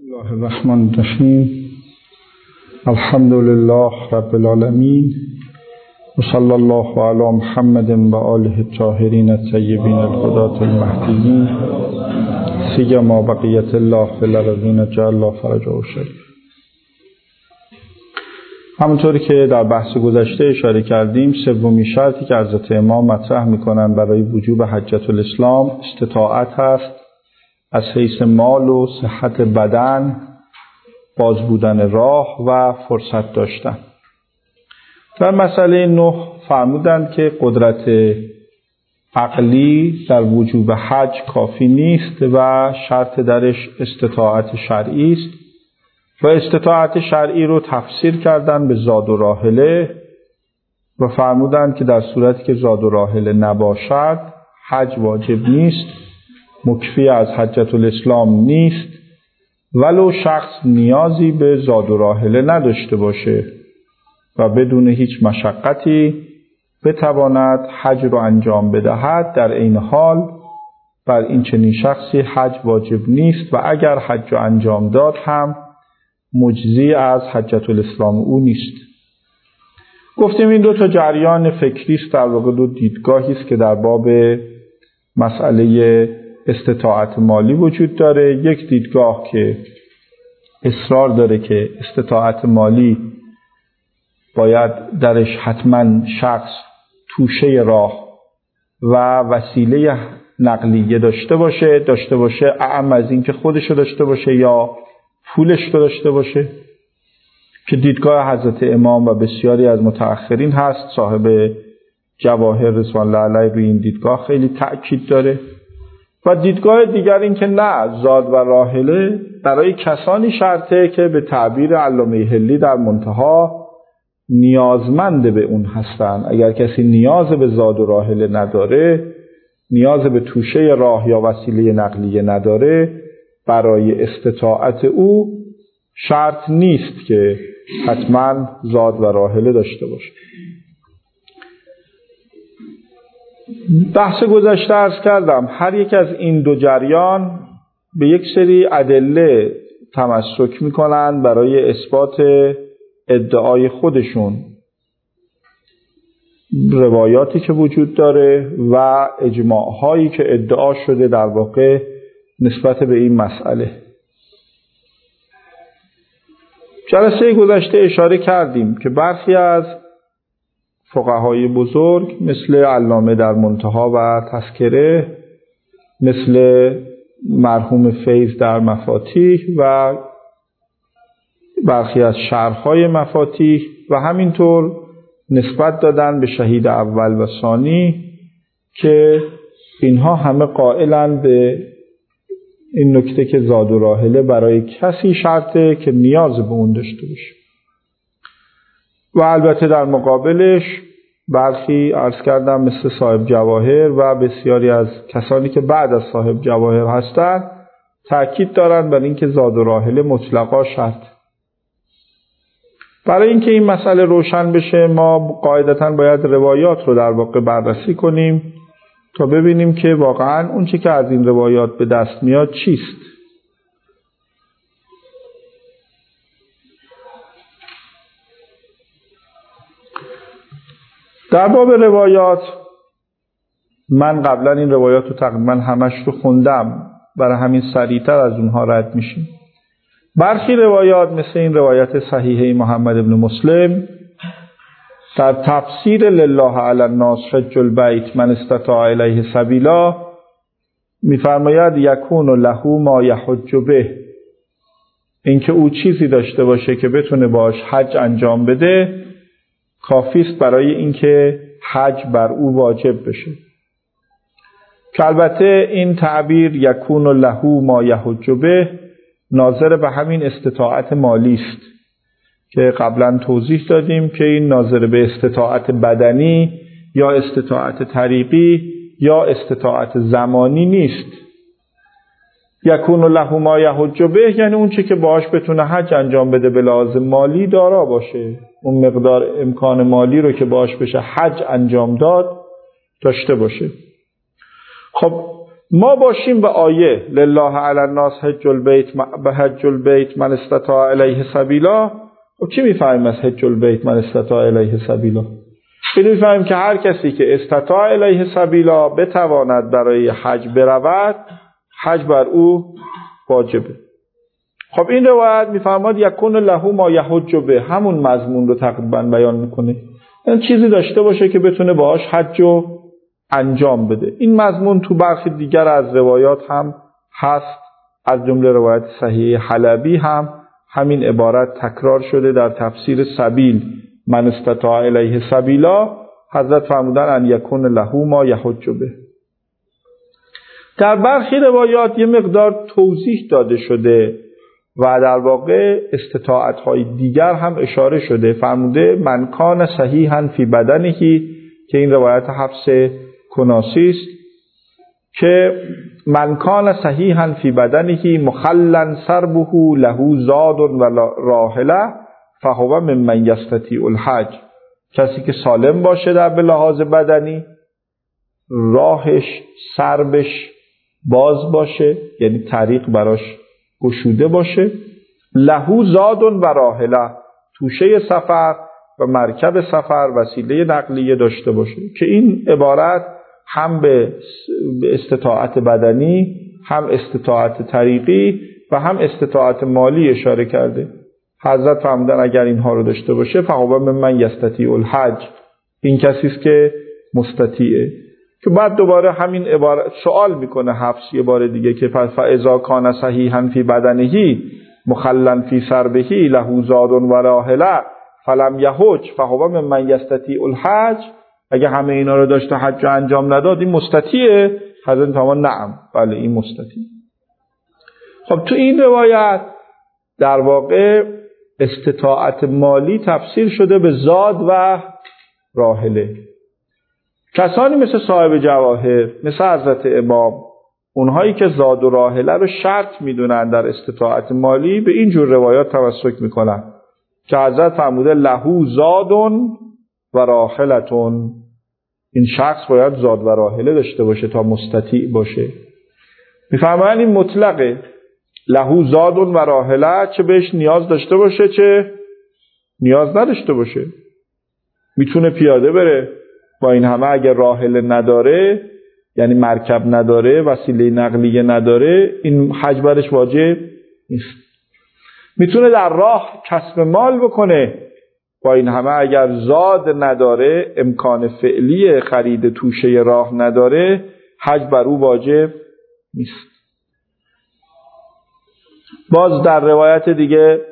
بسم الله الرحمن الرحیم. الحمد لله رب العالمین و صلی الله علی محمد و آله الطاهرین الطیبین الهداة المهدیین سیما بقیة الله فی الارضین جعل الله فرجه شریف. همونطوری که در بحث گذشته اشاره کردیم، سومین شرطی که حضرت امام مطرح میکنن برای وجوب حجة الاسلام استطاعت هست، از حیث مال و صحت بدن، باز بودن راه و فرصت داشتن. در مسئله 9 فرمودند که قدرت عقلی در وجوب حج کافی نیست و شرط درش استطاعت شرعی است و استطاعت شرعی رو تفسیر کردن به زاد و راحله و فرمودند که در صورتی که زاد و راحله نباشد حج واجب نیست، مکفی از حجة الاسلام نیست، ولو شخص نیازی به زاد و راحله نداشته باشه و بدون هیچ مشقتی بتواند حج رو انجام بدهد. در این حال بر این چنین شخصی حج واجب نیست و اگر حج رو انجام داد هم مجزی از حجة الاسلام او نیست. گفتیم این دو تا جریان فکری است، در واقع دو دیدگاهی است که در باب مسئله استطاعت مالی وجود داره. یک دیدگاه که اصرار داره که استطاعت مالی باید درش حتما شخص توشه راه و وسیله نقلیه داشته باشه، اعم از این که خودشو داشته باشه یا پولش رو داشته باشه، که دیدگاه حضرت امام و بسیاری از متأخرین هست. صاحب جواهر رضوان الله علیه روی این دیدگاه خیلی تأکید داره. و دیدگاه دیگر این که نه، زاد و راحله برای کسانی شرطه که به تعبیر علامه حلی در منتها نیازمند به اون هستن. اگر کسی نیاز به زاد و راحله نداره، نیاز به توشه راه یا وسیله نقلیه نداره، برای استطاعت او شرط نیست که حتما زاد و راحله داشته باشه. بحث گذشته عرض کردم هر یک از این دو جریان به یک سری ادله تمسک میکنن برای اثبات ادعای خودشون، روایاتی که وجود داره و اجماعهایی که ادعا شده در واقع نسبت به این مسئله. جلسه گذشته اشاره کردیم که برخی از فقهای بزرگ مثل علامه در منتها و تذکره، مثل مرحوم فیض در مفاتیح و برخی از شرحهای مفاتیح و همینطور نسبت دادن به شهید اول و ثانی که اینها همه قائلند به این نکته که زاد و راحله برای کسی شرطه که نیاز به اون داشته باشه. و البته در مقابلش برخی عرض کردم مثل صاحب جواهر و بسیاری از کسانی که بعد از صاحب جواهر هستند تأکید دارند بر اینکه زاد و راحله مطلقا شرط. برای اینکه این مسئله روشن بشه ما قاعدتاً باید روایات رو در واقع بررسی کنیم تا ببینیم که واقعاً اون چی که از این روایات به دست میاد چیست. در باب روایات من قبلا این روایات رو تقریبا همش رو خوندم، برای همین سریعتر از اونها رد میشیم. برخی روایات مثل این روایت صحیحه محمد ابن مسلم در تفسیر لله علی الناس حج البیت من استطاع الیه سبیلا میفرماید یکون له ما یحج به، اینکه او چیزی داشته باشه که بتونه باش حج انجام بده کافی است برای اینکه حج بر او واجب بشه. که البته این تعبیر یکون له ما یحج به ناظر به همین استطاعت مالی است که قبلا توضیح دادیم که این ناظر به استطاعت بدنی یا استطاعت طریقی یا استطاعت زمانی نیست. یکون له ما یحج به یعنی اون چی که باهاش بتونه حج انجام بده به لحاظ مالی دارا باشه، اون مقدار امکان مالی رو که باهاش بشه حج انجام داد داشته باشه. خب ما باشیم به آیه لله علی الناس حج البیت من استطاع الیه سبیلا. خب چی میفهمیم از حج البیت من استطاع الیه سبیلا؟ این میفهمیم که هر کسی که استطاع الیه سبیلا بتواند برای حج برود، حج بر او واجبه. خب این روایت میفرماد یکون له ما یحج به، همون مضمون رو تقریبا بیان میکنه. این چیزی داشته باشه که بتونه باهاش حج رو انجام بده. این مضمون تو برخی دیگر از روایات هم هست، از جمله روایت صحیح حلبی هم همین عبارت تکرار شده در تفسیر سبیل من استطاع الیه سبیلا. حضرت فرمودن ان یکون له ما یحج به. در برخی روایات یه مقدار توضیح داده شده و در واقع استطاعت‌های دیگر هم اشاره شده. فرموده من کان صحیحا فی بدنه، که این روایت حفص کناسی است که من کان صحیحا فی بدنه مخلا سربه له زاد و راحله فهو ممن یستطیع الحج. کسی که سالم باشه در به لحاظ بدنی، راهش سربش باز باشه، یعنی طریق براش گشوده باشه، له زاد و راحله، توشه سفر و مرکب سفر، وسیله نقلیه داشته باشه. که این عبارت هم به استطاعت بدنی، هم استطاعت طریقی و هم استطاعت مالی اشاره کرده. حضرت فرمودن اگر اینها رو داشته باشه فهو ممن یستطیع الحج، این کسی است که مستطیعه. که بعد دوباره همین عبارت سوال میکنه حفص یه بار دیگه که فاذا کان صحیحا فی بدنه مخلا فی سربه له زاد و راحله فلم یحج فهو ممن یستطیع الحج. اگه همه اینا رو داشته حج انجام نداد این مستطیعه؟ حضرت فرمان نعم، بله این مستطیع. خب تو این روایت در واقع استطاعت مالی تفسیر شده به زاد و راحله. کسانی مثل صاحب جواهر، مثل حضرت امام، اونهایی که زاد و راحله رو شرط میدونن در استطاعت مالی، به این جور روایات تمسک میکنن که حضرت فرموده له زاد و راحلتون. این شخص باید زاد و راحله داشته باشه تا مستطیع باشه. میفرمایند این مطلقه، له زاد و راحله، چه بهش نیاز داشته باشه چه نیاز نداشته باشه. میتونه پیاده بره، با این همه اگر راحله نداره، یعنی مرکب نداره، وسیله نقلیه نداره، این حج برش واجب نیست. میتونه در راه کسب مال بکنه، با این همه اگر زاد نداره، امکان فعلی خرید توشه راه نداره، حج بر او واجب نیست. باز در روایت دیگه،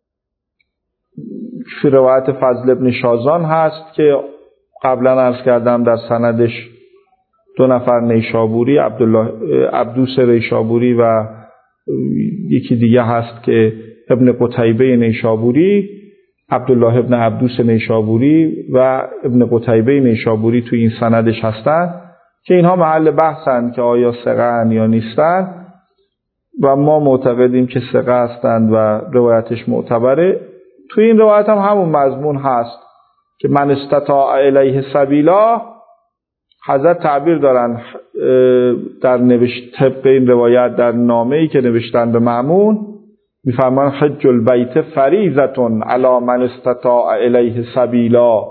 روایت فضل ابن شازان هست که قبلا عرض کردم در سندش 2 نفر نیشابوری، عبدوس نیشابوری و یکی دیگه هست که ابن قتیبه نیشابوری، عبدالله ابن عبدوس نیشابوری و ابن قتیبه نیشابوری توی این سندش هستن که اینها محل بحثن که آیا ثقه یا نیستن و ما معتقدیم که ثقه هستند و روایتش معتبره. توی این روایت هم همون مضمون هست که من استطاع الیه سبیلا. حضرت تعبیر دارن در طبق این روایت در نامه‌ای که نوشتن به مأمون، میفرمان حج البیت فریضة علی من استطاع الیه سبیلا.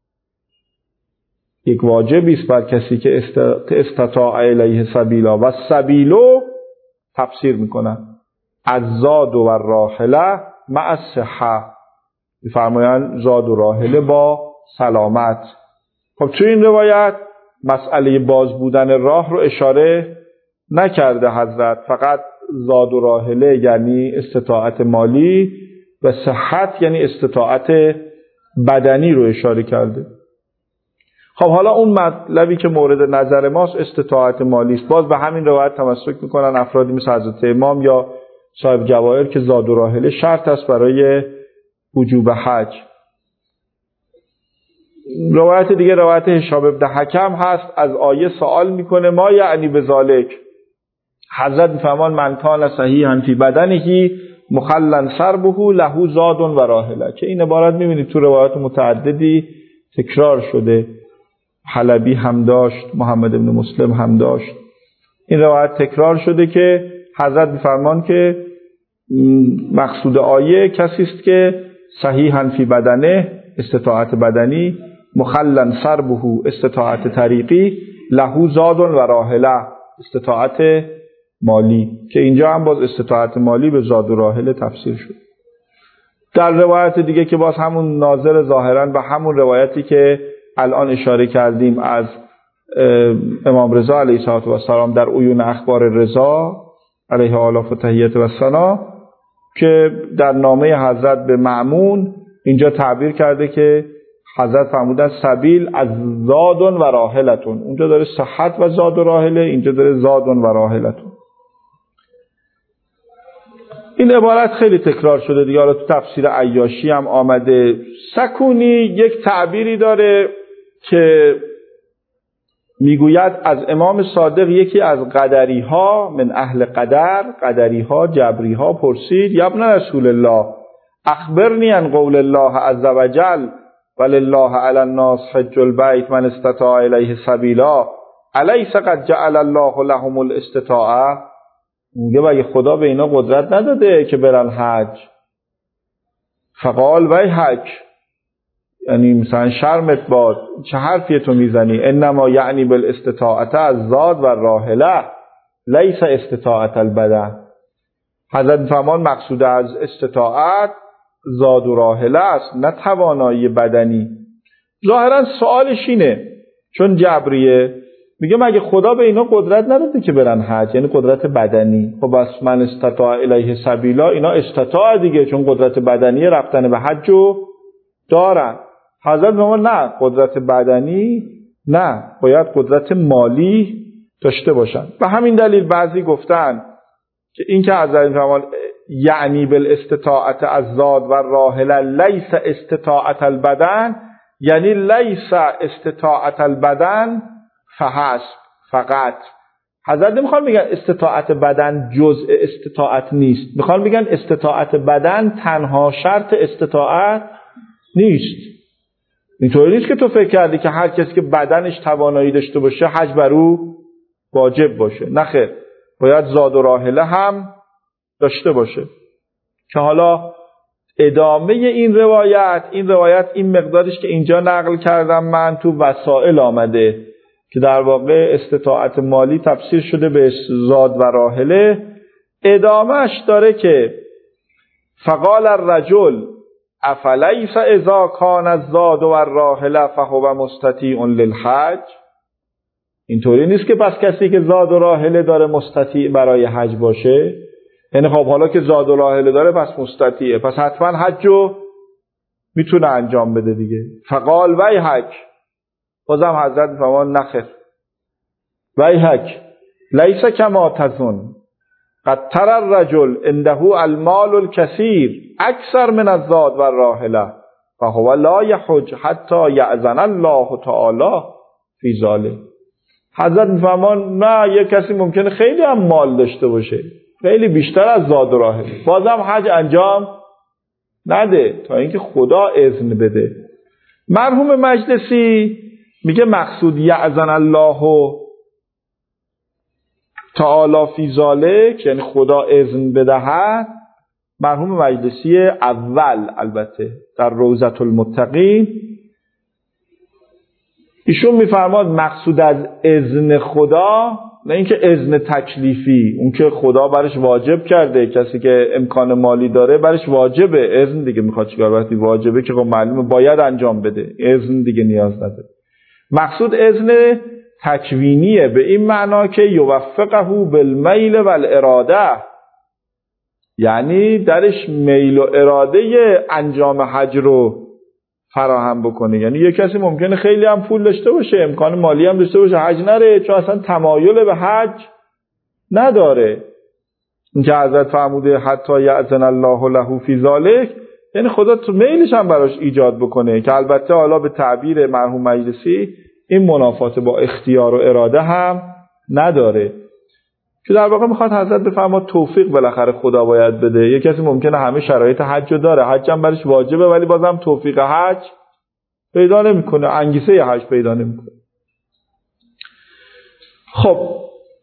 یک واجبی است بر کسی که استطاع الیه سبیلا. و سبیلو تفسیر میکنن از زاد و راحله مع الصحه، میفرمایند زاد و راحله با سلامت. خب توی این روایت مسئله باز بودن راه رو اشاره نکرده حضرت، فقط زاد و راحله یعنی استطاعت مالی و صحت یعنی استطاعت بدنی رو اشاره کرده. خب حالا اون مطلبی که مورد نظر ماست استطاعت مالی است. باز به همین روایت تمسک میکنن افرادی مثل حضرت امام یا صاحب جواهر که زاد و راحله شرط است برای وجوب حج. روایت دیگه روایت هشام ابن حکم هست، از آیه سوال میکنه ما یعنی بذالک. حضرت میفرمان من کان صحیحا فی بدنه مخلا سربه له زاد و راحله، که این عبارت میبینید تو روایات متعددی تکرار شده. حلبی هم داشت، محمد ابن مسلم هم داشت. این روایت تکرار شده که حضرت می‌فرمان که مقصود آیه کسی است که صحیحاً فی بدنه، استطاعت بدنی، مخلن سربه، استطاعت طریقی، له زاد و راحله، استطاعت مالی، که اینجا هم باز استطاعت مالی به زاد و راحله تفسیر شد. در روایت دیگه که باز همون ناظر ظاهراً به همون روایتی که الان اشاره کردیم از امام رضا علیه السلام در عیون اخبار رضا علیه آلاف و تحیت و ثنا، که در نامه حضرت به مأمون اینجا تعبیر کرده که حضرت فرمودن سبیل از زادون و راحلتون. اونجا داره صحت و زاد و راحله، اینجا داره زادون و راحلتون. این عبارت خیلی تکرار شده دیگه، حالا تو تفسیر عیاشی هم آمده. سکونی یک تعبیری داره که میگوید از امام صادق یکی از قدری ها، من اهل قدری ها، جبری ها پرسید یا ابن رسول الله اخبرنی عن قول الله عز وجل ولله علی الناس حج البیت من استطاع الیه سبیلا الیس قد جعل الله لهم الاستطاعه. میگه مگه خدا به اینا قدرت نداده که برن حج؟ فقال وی حج، یعنی مثلا شرمت باد، چه حرفی تو میزنی؟ انما یعنی بالاستطاعت از زاد و راحله لیس استطاعت البدن. حضرت فرمان مقصود از استطاعت زاد و راحله است، نه توانایی بدنی. ظاهرا سوالش اینه، چون جبریه، میگه مگه خدا به اینا قدرت نداده که برن حج، یعنی قدرت بدنی. خب بس من استطاع الیه سبیلا، اینا استطاع دیگه، چون قدرت بدنی رفتن به حجو دارن. حضرت فرمان نه، قدرت بدنی نه، باید قدرت مالی داشته باشن. به همین دلیل بعضی گفتن که این که حضرت فرمان یعنی بالاستطاعت از زاد و راحله لیس استطاعت البدن، یعنی لیس استطاعت البدن فقط. حضرت نمیخوان بگن استطاعت بدن جزء استطاعت نیست، میخوان بگن استطاعت بدن تنها شرط استطاعت نیست. اینطوری نیست که تو فکر کردی که هر کسی که بدنش توانایی داشته باشه حج بر او واجب باشه. نه خیر، باید زاد و راحله هم داشته باشه. که حالا ادامه این روایت این مقدارش که اینجا نقل کردم من تو وسائل آمده که در واقع استطاعت مالی تفسیر شده به زاد و راحله. ادامهش داره که فقال الرجل افلیس اذا کان الزاد و الراحله فهو مستطیع للحج. اینطوری نیست که پس کسی که زاد و راحله داره مستطیع برای حج باشه، یعنی خب حالا که زاد و راحله داره پس مستطیعه، پس حتما حجو میتونه انجام بده دیگه. فقال وی حج، بازم حضرت فرمان نخیر، وی حج لیس کما تظن قد تر الرجل عنده المال الكثير اکثر من الزاد و الراحله فهو لا يحج حتى یأذن الله تعالی فی ذلک. حضرت فرمان نه، یک کسی ممکنه خیلی هم مال داشته باشه، خیلی بیشتر از زاد و راحله، بازم حج انجام نده تا اینکه خدا اذن بده. مرحوم مجلسی میگه مقصود یأذن الله تعالی فی ذلک یعنی خدا اذن بدهد. مرحوم مجلسی اول البته در روضة المتقین ایشون میفرماد مقصود از اذن خدا نه اینکه اذن تکلیفی، اون که خدا برش واجب کرده، کسی که امکان مالی داره برش واجبه، اذن دیگه میخواد چیکار، وقتی واجبه که خب معلومه باید انجام بده، اذن دیگه نیاز نداره. مقصود اذن تکوینیه، به این معنا که یوفقه بالمیل والاراده، یعنی درش میل و اراده انجام حج رو فراهم بکنه. یعنی یک کسی ممکنه خیلی هم پول داشته باشه، امکان مالی هم داشته باشه، حج نره چون اصلا تمایل به حج نداره. این که حضرت فرموده حتی یأذن الله له فی ذلک، یعنی خدا تو میلش هم براش ایجاد بکنه، که البته حالا به تعبیر مرحوم مجلسی این منافات با اختیار و اراده هم نداره، که در واقع میخواد حضرت بفرماد توفیق بالاخره خدا باید بده. یک کسی ممکنه همه شرایط حج رو داره، حج هم برش واجبه، ولی بازم توفیق حج پیدا نمیکنه، انگیزه حج پیدا نمیکنه. خب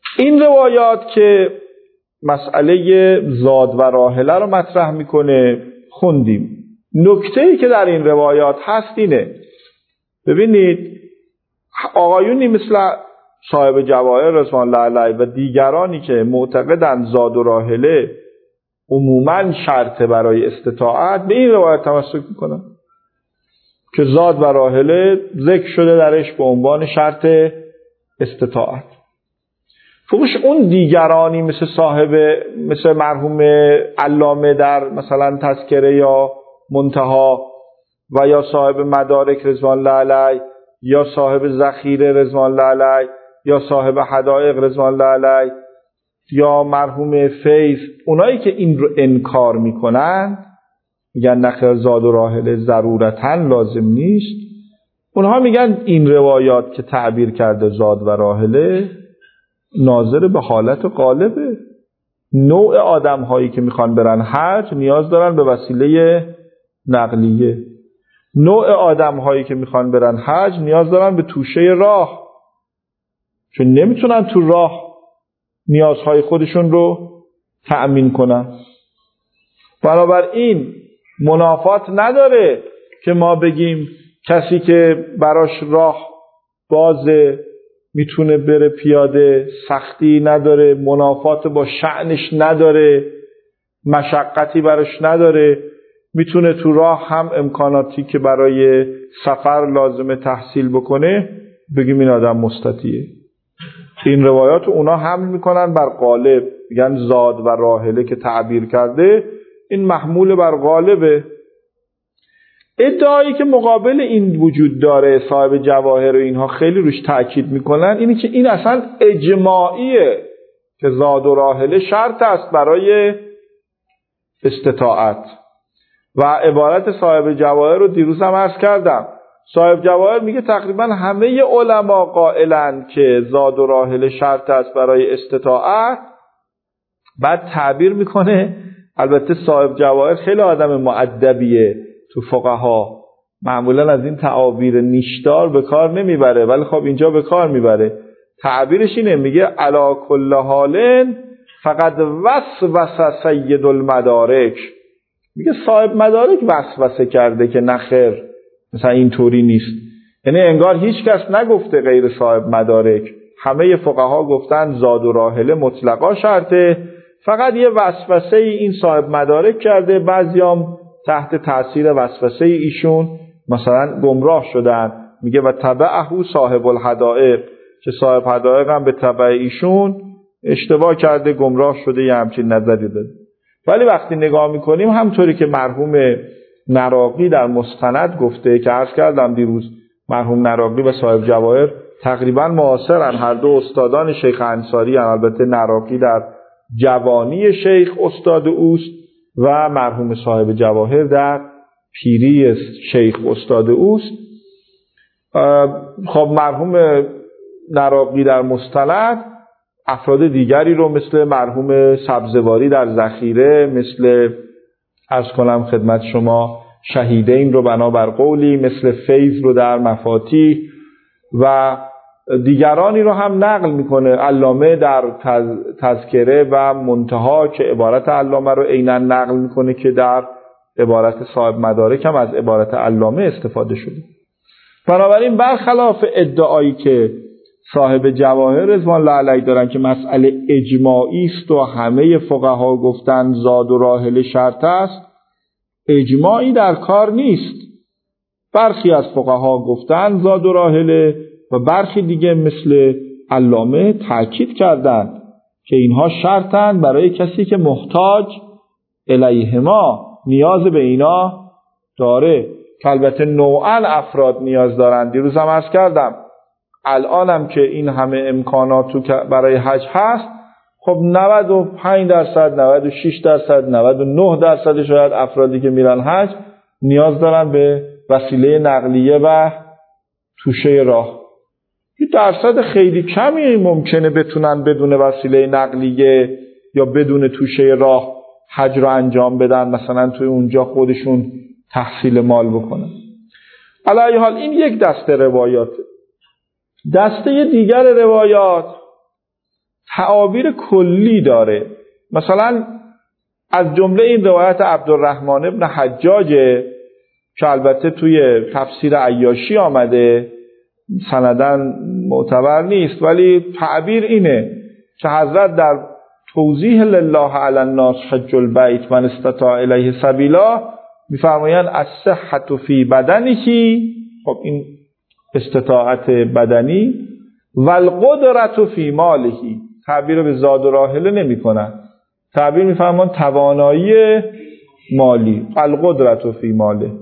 این روایات که مسئله زاد و راحله رو مطرح میکنه خوندیم. نکته‌ای که در این روایات هست اینه، ببینید آقایونی مثل صاحب جواهر رضوان الله علیه و دیگرانی که معتقدند زاد و راحله عموماً شرط برای استطاعت، به این روایت تمسک میکنن که زاد و راحله ذکر شده درش به عنوان شرط استطاعت. فوقش اون دیگرانی مثل مرحوم علامه در مثلا تذکره یا منتها و یا صاحب مدارک رضوان الله علیه یا صاحب ذخیره رضوان الله علیه یا صاحب حدائق رضوان الله علیه یا مرحوم فیض، اونایی که این رو انکار میکنن میگن نخیر زاد و راحله ضرورتاً لازم نیست، اونها میگن این روایات که تعبیر کرده زاد و راحله ناظر به حالت غالبه. نوع آدم هایی که میخوان برن حج نیاز دارن به وسیله نقلیه، نوع آدم هایی که میخوان برن حج نیاز دارن به توشه راه، چون نمیتونن تو راه نیازهای خودشون رو تأمین کنن. بنابراین منافات نداره که ما بگیم کسی که براش راه بازه میتونه بره پیاده، سختی نداره، منافات با شأنش نداره، مشقتی براش نداره، میتونه تو راه هم امکاناتی که برای سفر لازمه تحصیل بکنه، بگیم این آدم مستطیعه. این روایات اونا حمل میکنن بر غالب، میگن زاد و راحله که تعبیر کرده این محمول بر غالبه. ادعایی که مقابل این وجود داره صاحب جواهر و اینها خیلی روش تأکید میکنن اینی که این اصلا اجماعیه که زاد و راحله شرط است برای استطاعت و عبارت صاحب جواهر رو دیروز هم عرض کردم. صاحب جواهر میگه تقریبا همه علما قائلن که زاد و راحله شرط است برای استطاعت، بعد تعبیر میکنه. البته صاحب جواهر خیلی آدم مؤدبیه، تو فقها معمولا از این تعابیر نیشدار به کار نمیبره، ولی خب اینجا به کار میبره. تعبیرش اینه، میگه علی کل حال فقط وسوسه سید المدارک، میگه صاحب مدارک وسوسه کرده که نخیر مثلا اینطوری نیست. یعنی انگار هیچ کس نگفته غیر صاحب مدارک، همه فقها گفتن زاد و راحله مطلقا شرطه، فقط یه وسوسه این صاحب مدارک کرده، بعضیام تحت تاثیر وسوسه ایشون مثلا گمراه شدن. میگه و تبعه صاحب الحدائق، که صاحب حدائق هم به تبع ایشون اشتباه کرده، گمراه شده، یه همچین نظری داده. ولی وقتی نگاه میکنیم همطوری که مرحوم نراقی در مستند گفته که عرض کردم دیروز، مرحوم نراقی و صاحب جواهر تقریبا معاصرن، هر دو استادان شیخ انصاری هم. البته نراقی در جوانی شیخ استاد اوست و مرحوم صاحب جواهر در پیری شیخ استاد اوست. خب مرحوم نراقی در مستند افراد دیگری رو مثل مرحوم سبزواری در ذخیره، مثل عرض کنم خدمت شما شهیدین رو بنابر قولی، مثل فیض رو در مفاتیح و دیگرانی رو هم نقل میکنه. علامه در تذکره و منتها که عبارت علامه رو عیناً نقل میکنه که در عبارت صاحب مدارک هم از عبارت علامه استفاده شده. بنابراین برخلاف ادعایی که صاحب جواهر رضوان الله علیه دارن که مسئله اجماعی است و همه فقها گفتن زاد و راحله شرط است، اجماعی در کار نیست. برخی از فقها گفتن زاد و راحله و برخی دیگه مثل علامه تأکید کردند که اینها شرطن برای کسی که محتاج الیهما، نیاز به اینا داره، که البته نوعاً افراد نیاز دارن. دیروز هم عرض کردم الانم که این همه امکانات برای حج هست، خب 95%، 96%، 99% شاید افرادی که میرن حج نیاز دارن به وسیله نقلیه و توشه راه. یه درصد خیلی کمی ممکنه بتونن بدون وسیله نقلیه یا بدون توشه راه حج رو انجام بدن، مثلا توی اونجا خودشون تحصیل مال بکنن. علی حال این یک دسته روایات. دسته دیگر روایات تعابیر کلی داره. مثلا از جمله این روایت عبدالرحمن ابن حجاج که البته توی تفسیر عیاشی آمده، سندن معتبر نیست، ولی تعبیر اینه که حضرت در توضیح لله علی الناس حج البیت من استطاع الیه سبیلا میفرمایند الصحة فی بدنه، خب این استطاعت بدنی، و القدرة فی ماله، تعبیر به زاد و راحله نمی کنن، تعبیر میفرمان توانایی مالی، القدرة فی ماله.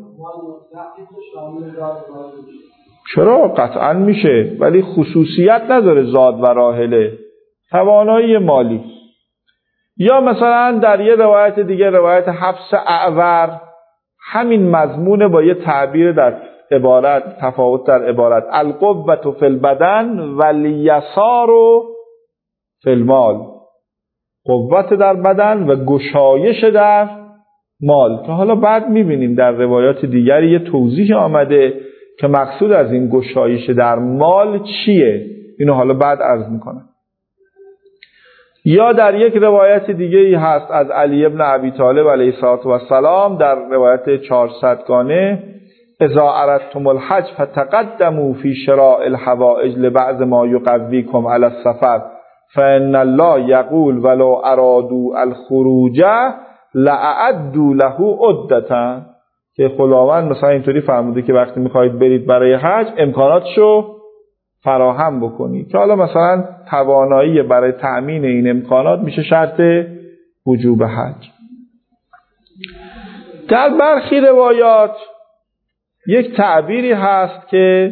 چرا؟ قطعا میشه، ولی خصوصیت نداره زاد و راحله، توانایی مالی. یا مثلا در یه روایت دیگه، روایت حفص اعور، همین مضمون با یه تعبیر در عبارت، تفاوت در عبارت، القوة فی البدن والیسار فی المال، قوت در بدن و گشایش در مال، که حالا بعد میبینیم در روایات دیگری یه توضیح آمده که مقصود از این گشایش در مال چیه، اینو حالا بعد عرض میکنم. یا در یک روایت دیگه هست از علی ابن ابی طالب علیه السلام در روایت 400 گانه، اذا اردتم الحج فتقدموا فی شراء الحوائج لبعض ما یقویکم علی السفر فان الله یقول ولو ارادوا الخروج لاعدوا له عدة، که خداوند مثلا اینطوری فرموده که وقتی میخواید برید برای حج امکاناتشو فراهم بکنید، که حالا مثلا توانایی برای تأمین این امکانات میشه شرط وجوب حج. در برخی روایات یک تعبیری هست که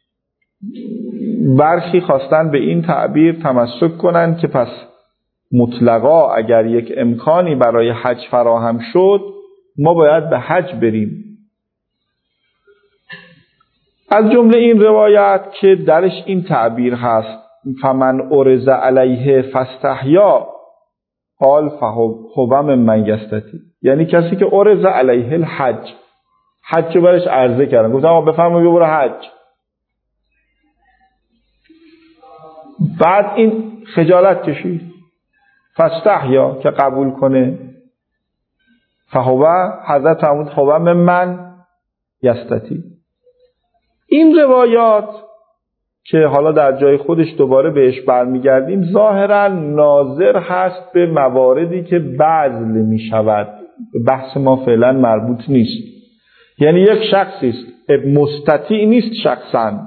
برخی خواستن به این تعبیر تمسک کنن که پس مطلقا اگر یک امکانی برای حج فراهم شد ما باید به حج بریم. از جمله این روایت که درش این تعبیر هست فمن عرض علیه فاستحیا قال فهو من یستطیع، یعنی کسی که عرض علیه الحج، حج رو برش عرضه کردن، گفتم آقا بفرما بیا برو حج، بعد این خجالت کشید، فاستحیا که قبول کنه، فهو حضرت فرمود هو من یستطیع. این روایات که حالا در جای خودش دوباره بهش برمیگردیم ظاهرا ناظر هست به مواردی که بذل می شود، به بحث ما فعلا مربوط نیست. یعنی یک شخصی است مستطیع نیست شخصا،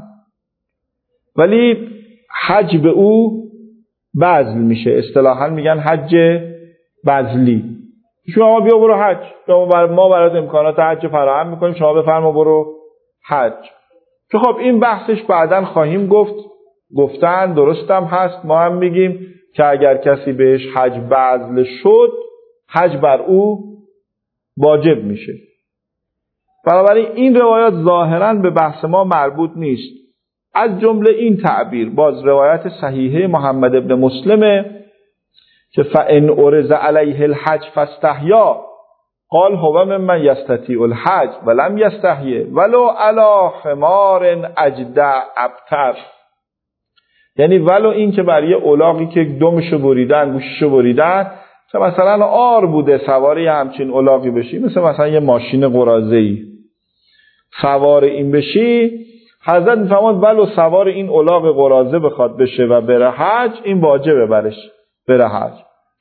ولی حج به او بذل میشه، اصطلاحا میگن حج بذلی. شما بیا برو حج، ما برات امکانات حج فراهم میکنیم، شما بفرما برو حج. که خب این بحثش بعداً خواهیم گفتن درستم هست، ما هم میگیم که اگر کسی بهش حج بذل شد حج بر او واجب میشه. بنابراین این روایات ظاهراً به بحث ما مربوط نیست. از جمله این تعبیر باز روایت صحیحه محمد ابن مسلمه که فَإِنْ عُرِضَ عَلَيْهِ الْحَجُّ فَاسْتَحْيَا قال هو من یستطیع الحج ولم یستحیی ولو علی حمار اجدع ابتر، یعنی ولو این که برای الاغی که دمشو بریدن گوششو بریدن، که مثلا آر بوده سواری همچین الاغی بشی، مثلا یه ماشین قراضه‌ای سوار این بشی، حضرت میفرماد ولو سوار این الاغ قراضه بخواد بشه و بره حج این واجبه برش بره حج.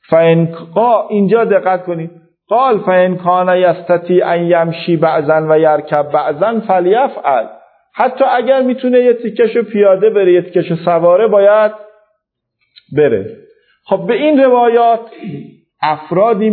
اینجا دقت کنید، قال فإن كان يستطيع أن يمشي بعضا و يركب بعضا فليفعل، حتی اگر میتونه یه تیکشو پیاده بره یه تیکشو سواره باید بره. خب به این روایات افرادی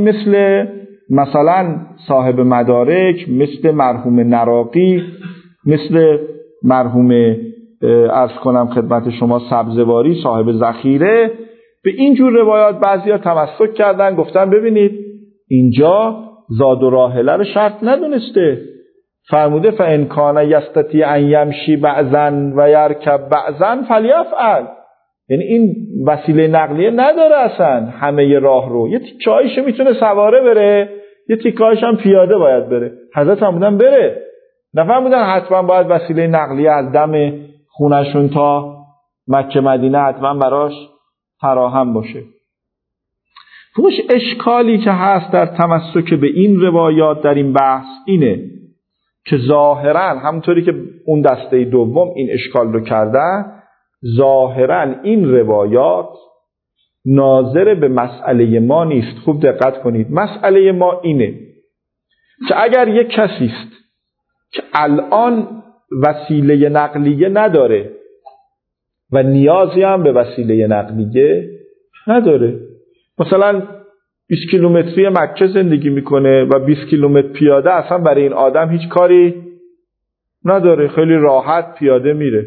مثلا صاحب مدارک، مثل مرحوم نراقی، مثل مرحوم عرض کنم خدمت شما سبزواری صاحب ذخیره، به این جور روایات بعضیا تمسک کردن، گفتن ببینید اینجا زاد و راحله رو شرط ندونسته، فرموده فإن کان یستطیع ان یمشی بعضا و یرکب بعضا فلیفعل، یعنی این وسیله نقلیه نداره اصلا همه راه رو، یه تیکایش میتونه سواره بره یه تیکایش هم پیاده باید بره. حضرت فرمودن بره، نفرمودن حتما باید وسیله نقلیه از دم خونشون تا مکه مدینه حتما براش فراهم باشه. خوش اشکالی که هست در تمسک به این روایات در این بحث اینه که ظاهرا همونطوری که اون دسته دوم این اشکال رو کردن، ظاهرا این روایات ناظر به مسئله ما نیست. خوب دقت کنید، مسئله ما اینه که اگر یک کسی است که الان وسیله نقلیه نداره و نیازی هم به وسیله نقلیه نداره، مثلا 20 کیلومتری مکه زندگی میکنه و 20 کیلومتر پیاده اصلا برای این آدم هیچ کاری نداره، خیلی راحت پیاده میره.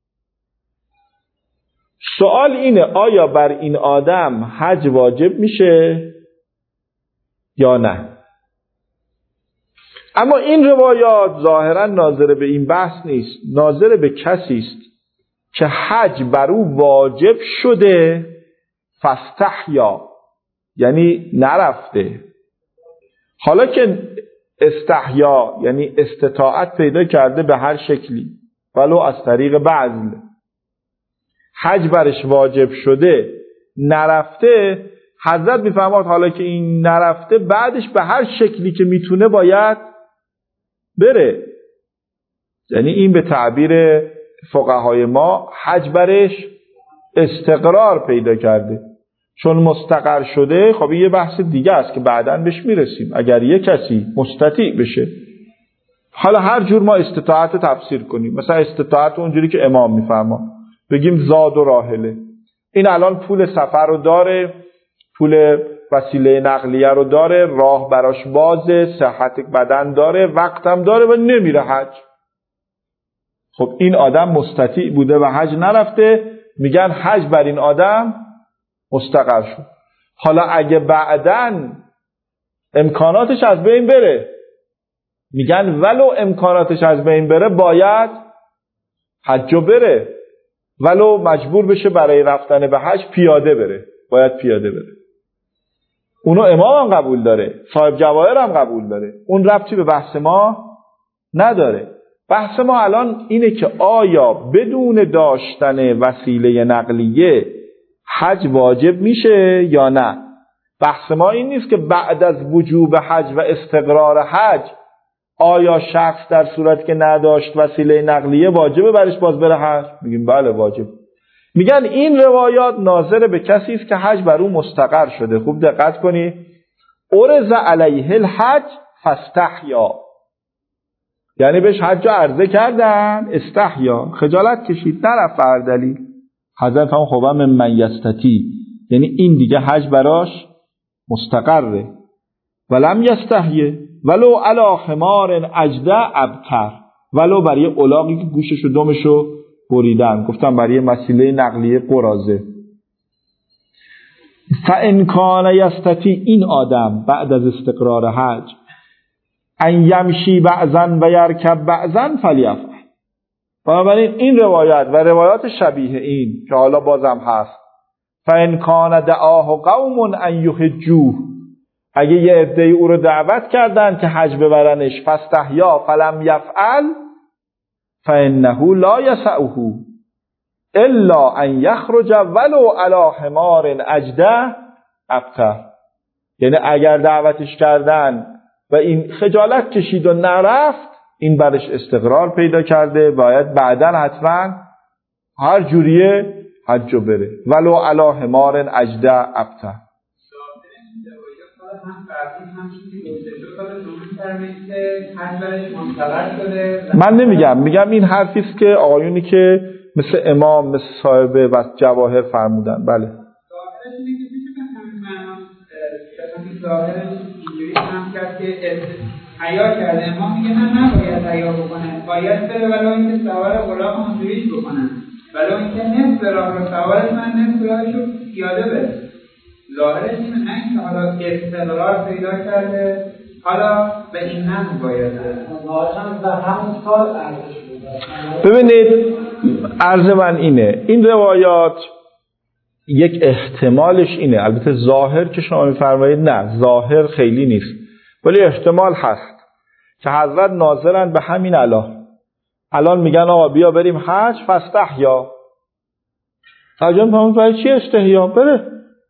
سوال اینه آیا بر این آدم حج واجب میشه یا نه؟ اما این روایات ظاهرا ناظر به این بحث نیست، ناظر به کسی است که حج بر او واجب شده فاستحیا، یعنی نرفته. حالا که استحیا یعنی استطاعت پیدا کرده به هر شکلی ولو از طریق بعض، حج برش واجب شده نرفته، حضرت میفرماد حالا که این نرفته بعدش به هر شکلی که میتونه باید بره. یعنی این به تعبیر فقهای ما حج برش استقرار پیدا کرده، چون مستقر شده. خب یه بحث دیگه است که بعداً بهش میرسیم. اگر یه کسی مستطیع بشه، حالا هر جور ما استطاعت تفسیر کنیم، مثلا استطاعت اونجوری که امام میفرما بگیم زاد و راحله، این الان پول سفر رو داره، پول وسیله نقلیه رو داره، راه براش بازه، صحت بدن داره، وقتم داره و نمیره حج. خب این آدم مستطیع بوده و حج نرفته، میگن حج بر این آدم مستقر شد. حالا اگه بعداً امکاناتش از بین بره، میگن ولو امکاناتش از بین بره باید حج بره، ولو مجبور بشه برای رفتن به حج پیاده بره، باید پیاده بره. اونو امام هم قبول داره، صاحب جواهر هم قبول داره، اون ربطی به بحث ما نداره. بحث ما الان اینه که آیا بدون داشتن وسیله نقلیه حج واجب میشه یا نه. بحث ما این نیست که بعد از وجوب حج و استقرار حج آیا شخص در صورت که نداشت وسیله نقلیه واجبه برش باز بره حج. میگیم بله واجب. میگن این روایات ناظر به کسی است که حج بر او مستقر شده. خوب دقت کنی، ارز علیه الحج فاستحیا، یعنی بهش حج عرضه کردن، استحیا خجالت کشید، نرفت بر دلیل. حضرت هم خوبا من یستتی، یعنی این دیگه حج براش مستقره. ولم یستحیه ولو علی حمار اجدع ابتر، ولو برای الاغی که گوشش و دمشو بریدن، گفتم برای وسیله نقلیه قرازه. فان کان یستتی، این آدم بعد از استقرار حج، ان یمشی بعضا و یرکب بعضا فلیفعل. بنابراین این روایت و روایات شبیه این که حالا بازم هست، فان کان دعاه قوم ان یحجوه، اگه یه عده او رو دعوت کردن که حج ببرنش، فاستحیا فلم یفعل فانه لا یسعه الا ان یخرج ولو علی حمار اجدع ابتر. یعنی اگر دعوتش کردن و این خجالت کشید و نرفت، این برش استقرار پیدا کرده، باید بعداً حتما هر جوریه حج بره، ولو علی حمار اجدع ابتر. من نمیگم، میگم این حرفیست که آقایونی که مثل امام، مثل صاحب و جواهر فرمودن. بله ظاهرش اینجوری هم کرد که حیا کرده، امام میگه من نباید حیا بکنه، باید بره ولو اینکه سوار غلام اونجوریش بکنن، ولو اینکه نصف راه رو سوارش، من نصف راهش رو پیاده بره. ظاهرش اینه، نه اینکه حالا استقرار پیدا کرده حالا به این هم باید در همون سال ارزش بوده. ببینید عرض من اینه، این روایات یک احتمالش اینه، البته ظاهر که شما میفرمایید نه، ظاهر خیلی نیست، ولی احتمال هست که حضرت ناظرن به همین الان میگن آقا بیا بریم حج فاستحیا. ترجمه می‌کنم برای چی استحیا بره.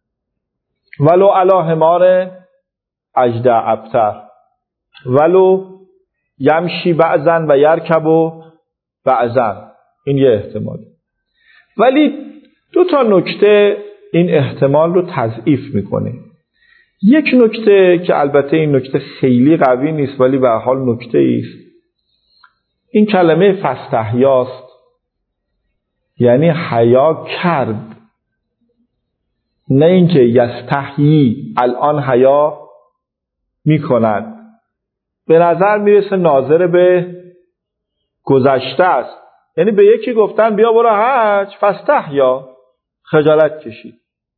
ولو علی حمار اجدع ابتر ولو یمشی بعضن و یرکب بعضن. این یه احتمال. ولی دو تا نکته این احتمال رو تضعیف میکنه. یک نکته که البته این نکته خیلی قوی نیست ولی به هر حال نکته ایست، این کلمه فاستحیاست، یعنی حیا کرد، نه اینکه یستحیی الان حیا میکند. به نظر میرسه ناظر به گذشته است، یعنی به یکی گفتن بیا برو حج، فاستحیا، خجالت کشید.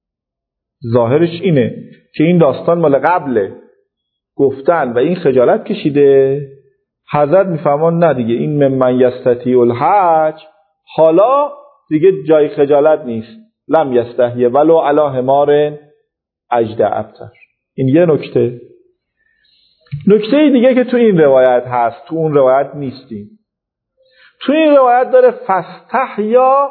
ظاهرش اینه که این داستان مال قبله، گفتن و این خجالت کشیده. حضرت میفهمون نه دیگه، این ممن یستطیع الحج حالا دیگه جای خجالت نیست. لم یستحیی ولو علی حمار اجدع ابتر. این یه نکته. نکته دیگه که تو این روایت هست، تو اون روایت نیستیم. تو این روایت داره فاستحیا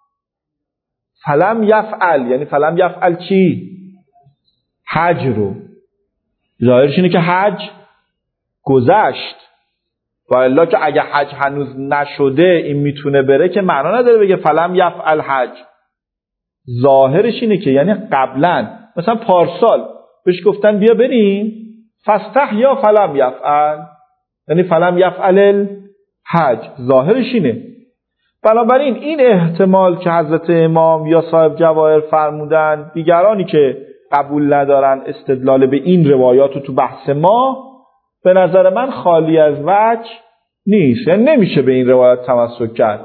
فلم یفعل، یعنی فلم یفعل چی؟ حج رو. ظاهرش اینه که حج گذشت، و الا که اگه حج هنوز نشده این میتونه بره که معنا نداره بگه فلم یفعل حج. ظاهرش اینه که یعنی قبلا مثلا پارسال بهش گفتن بیا بریم، فاستحیا فلم یفعل، یعنی فلم یفعل حج. ظاهرش اینه. بنابراین این احتمال که حضرت امام یا صاحب جواهر فرمودن، دیگرانی که قبول ندارن استدلال به این روایات رو تو بحث ما، به نظر من خالی از وجه نیست. یعنی نمیشه به این روایات تمسک کرد.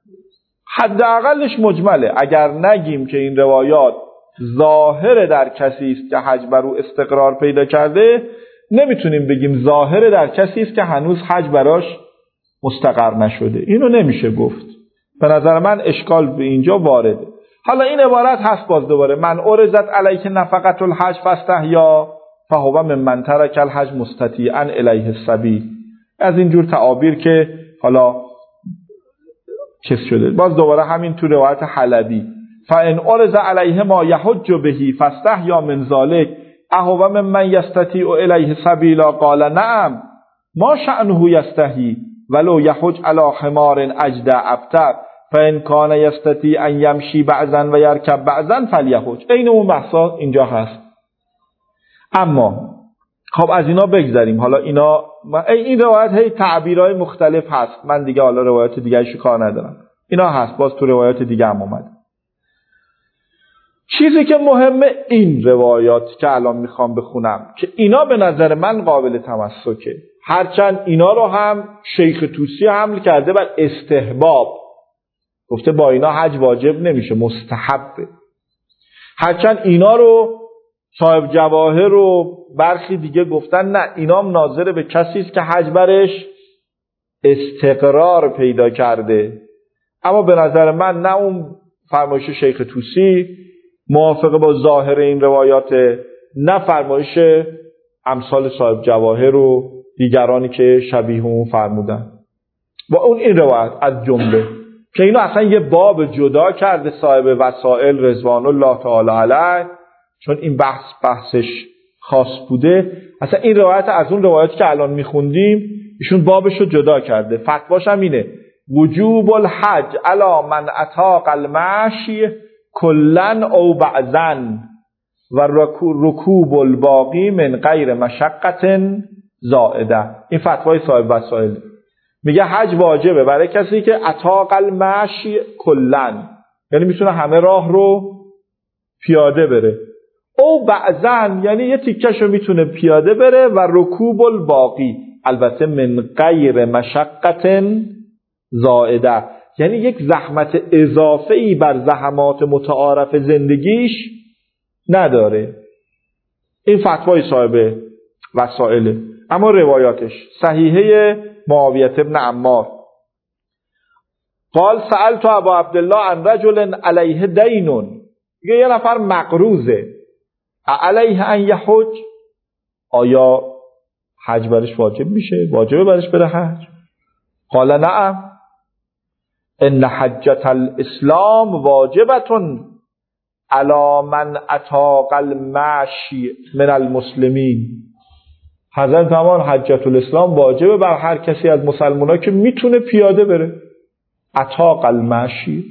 حداقلش مجمله. اگر نگیم که این روایات ظاهر در کسی است که حج بر او استقرار پیدا کرده، نمیتونیم بگیم ظاهر در کسی است که هنوز حج براش مستقر نشده. اینو نمیشه گفت. به نظر من اشکال به اینجا وارده. حالا این عبارت هست باز دوباره من ارزت علیک نفقة الحج فاستحیا فهو ممن ترک الحج مستطیعا الیه السبیل. از اینجور تعابیر که حالا چیز شده. باز دوباره همین تو روایت حلبی فان ارز علیه ما یحج بهی فاستحیا من ذلک اهو ممن یستطیع الیه سبیلا قال نعم ما شأنه یستحی ولو یحج علی حمار اجدع ابتر فان کان یستطیع ان یمشی بعضا و یرکب بعضا فلیحج. این اون بحثا اینجا هست. اما خب از اینا بگذریم. حالا این روایت هی تعبیرهای مختلف هست، من دیگه حالا روایت دیگه ایشو کار ندارم. اینا هست باز تو روایت دیگه هم اومد. چیزی که مهمه این روایات که الان میخوام بخونم که اینا به نظر من قابل تمسکه، هرچند اینا رو هم شیخ طوسی حمل کرده بر استحباب، گفته با اینا حج واجب نمیشه، مستحبه. هرچند اینا رو صاحب جواهر و برخی دیگه گفتن نه، اینام ناظر به کسی است که حج برش استقرار پیدا کرده. اما به نظر من نه اون فرمایش شیخ طوسی موافقه با ظاهر این روایات، نه فرمایش امثال صاحب جواهر و دیگرانی که شبیه اون فرمودن. با اون این روایت از جمله که اینو اصلا یه باب جدا کرده صاحب وسائل رضوان الله تعالی علیه، چون این بحثش خاص بوده. اصلا این روایت از اون روایتی که الان میخوندیم ایشون بابشو جدا کرده. فتواش هم اینه وجوب الحج علی من اطاق المشی کلن او بعضن و رکوب الباقی من غیر مشقت زائده. این فتوای صاحب وسائل میگه حج واجبه برای کسی که اطاق المشی کلن، یعنی میتونه همه راه رو پیاده بره، او بعضن یعنی یه تیکشو میتونه پیاده بره، و رکوب الباقی البته من غیر مشقت زائده، یعنی یک زحمت اضافه‌ای بر زحمات متعارف زندگیش نداره. این فتوای صاحب وسائله. اما روایاتش صحیحه معاویه ابن عمار قال سألت ابا عبدالله عن رجل علیه دینون، یه نفر مقروضه، علیه ان یحج، آیا حج برش واجب میشه؟ واجبه برش بره حج؟ قال نعم ان حجة الاسلام واجبتون علی من اطاق المشی من المسلمین. حضرت فرمان حجة الاسلام واجبه بر هر کسی از مسلمان‌ها که میتونه پیاده بره. اطاق المشی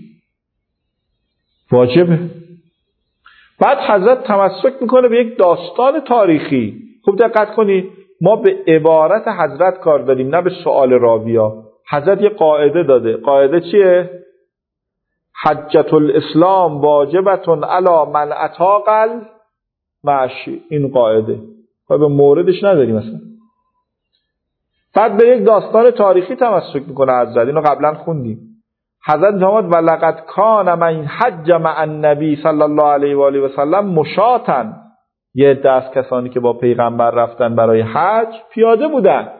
واجبه. بعد حضرت تمسک میکنه به یک داستان تاریخی. خوب دقت کنید، ما به عبارت حضرت کار داریم نه به سؤال راویا. حضرت یه قاعده داده. قاعده چیه؟ حجة الاسلام واجبتون علی من اطاق المشی. این قاعده به موردش نداریم مثلا. بعد به یک داستان تاریخی تمسک میکنه حضرت. اینو قبلا خوندیم. حضرت فرمود ولقد کان من حج مع النبی صلی الله علیه و آله و سلم مشاطن. یه دست کسانی که با پیغمبر رفتن برای حج پیاده بودن.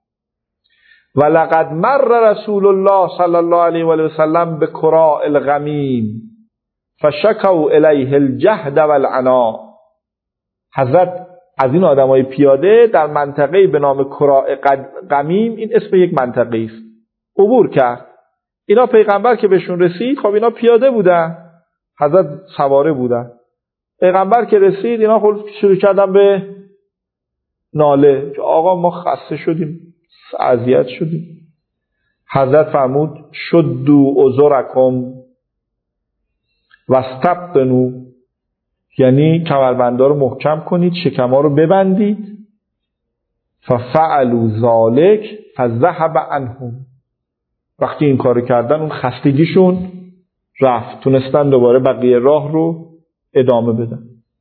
ولقد مر رسول الله صلی الله علیه و آله و سلم بکراء الغمیم فشکوا الیه الجهد والعنا. حضرت از این آدمای پیاده در منطقه‌ای به نام کراء غمیم، این اسم یک منطقه است، عبور کرد. اینا پیغمبر که بهشون رسید، خب اینا پیاده بودن، حضرت سواره بودن. پیغمبر که رسید اینا خود شروع کردن به ناله که آقا ما خسته شدیم، اذیت شدیم. حضرت فرمود شدوا ازرکم واستبطنوا، یعنی کمربندا رو محکم کنید، شکما رو ببندید. ففعلوا ذلک فذهب عنهم. وقتی این کارو کردن اون خستگیشون رفت، تونستن دوباره بقیه راه رو ادامه بدن.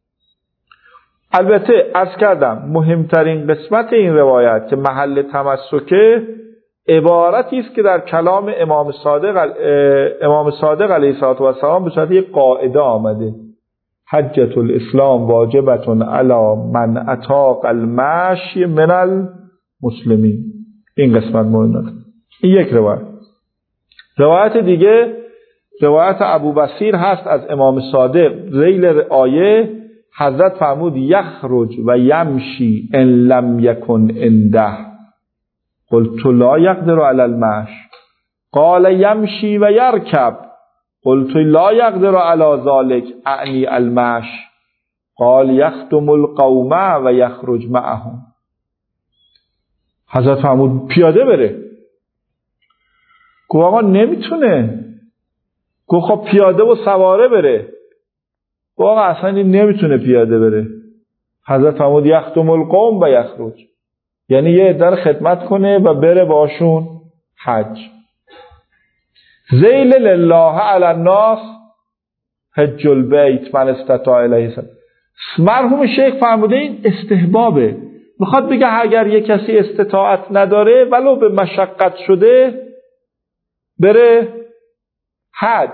البته عرض کردم مهمترین قسمت این روایت که محل تمسکه عبارتی است که در کلام امام صادق علیه السلام به صورت یک قاعده آمده. حجة الاسلام واجبتون علی من اطاق المشی من المسلمین. این قسمت مهمه. این یک روایت دیگه روایت ابو بصیر هست از امام صادق. ذیل آیه حضرت فرمود یخرج و یمشی ان لم یکن عنده قلت لا یقدر علی المشی قال یمشی و یرکب قلت لا یقدر علی ذلک اعنی المشی قال یخدم القوم و یخرج معهم. حضرت فرمود پیاده بره. گفت آقا نمیتونه. گفت خب پیاده و سواره بره. گفت آقا اصلا نمیتونه پیاده بره. حضرت فرمود یخدم القوم و یخرج، یعنی یه عده خدمت کنه و بره باشون حج. ذیل لله علی الناس حج البیت من استطاع الیه سبیلا. مرحوم شیخ فرموده این استحبابه. میخواد بگه اگر یه کسی استطاعت نداره ولو به مشقت شده بره حج،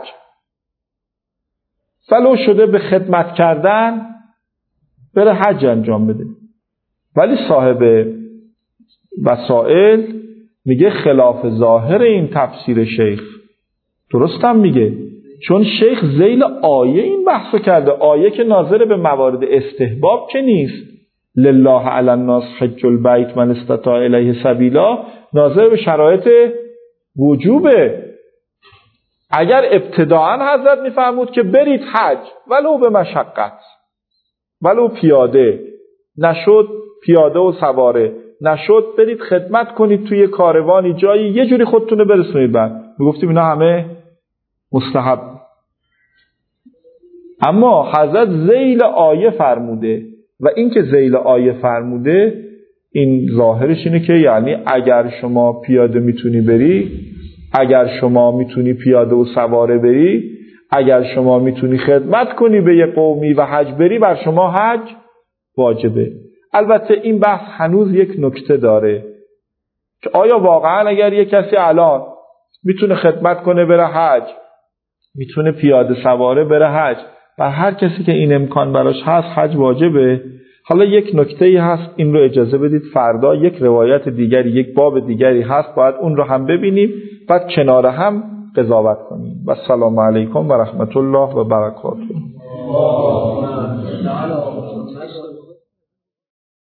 ولو شده به خدمت کردن بره حج انجام بده. ولی صاحب وسائل میگه خلاف ظاهر این تفسیر شیخ. درستم میگه، چون شیخ ذیل آیه این بحثو کرده. آیه که ناظر به موارد استحباب که نیست. لله علی الناس حج البیت من استطاع الیه سبیلا ناظر به شرایط وجوبه. اگر ابتداعا حضرت میفرمود که برید حج ولو به مشقت، ولو پیاده نشد، پیاده و سواره نشد، برید خدمت کنید توی کاروانی جایی یه جوری خودتونه برسونید. بعد میگفتیم اینا همه مستحب. اما حضرت ذیل آیه فرموده و این که ذیل آیه فرموده این ظاهرش اینه که یعنی اگر شما پیاده میتونی بری، اگر شما میتونی پیاده و سواره بری، اگر شما میتونی خدمت کنی به یه قومی و حج بری، بر شما حج واجبه. البته این بحث هنوز یک نکته داره که آیا واقعا اگر یه کسی الان میتونه خدمت کنه بره حج، میتونه پیاده سواره بره حج، بر هر کسی که این امکان براش هست حج واجبه؟ حالا یک نکته‌ای هست، این رو اجازه بدید فردا یک روایت دیگری، یک باب دیگری هست، باید اون رو هم ببینیم، بعد کنار هم قضاوت کنیم. و السلام علیکم و رحمت الله و برکاته.